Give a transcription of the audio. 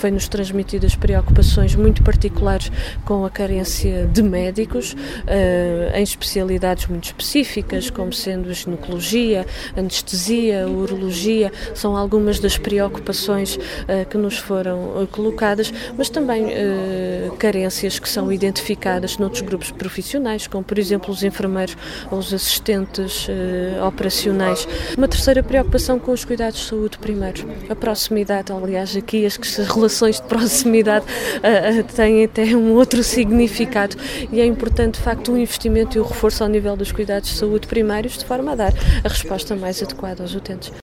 foi-nos transmitidas preocupações muito particulares com a carência de médicos, em especialidades muito específicas, como sendo a ginecologia, anestesia, urologia, são algumas das preocupações que nos foram colocadas, mas também carências que são identificadas noutros grupos profissionais, como por exemplo os enfermeiros ou os assistentes operacionais. Uma terceira preocupação com os cuidados de saúde primeiro. A proximidade, aliás, aqui as relações de proximidade têm até um outro significado e é importante, de facto, o investimento e o reforço ao nível dos cuidados de saúde primários de forma a dar a resposta mais adequada aos utentes.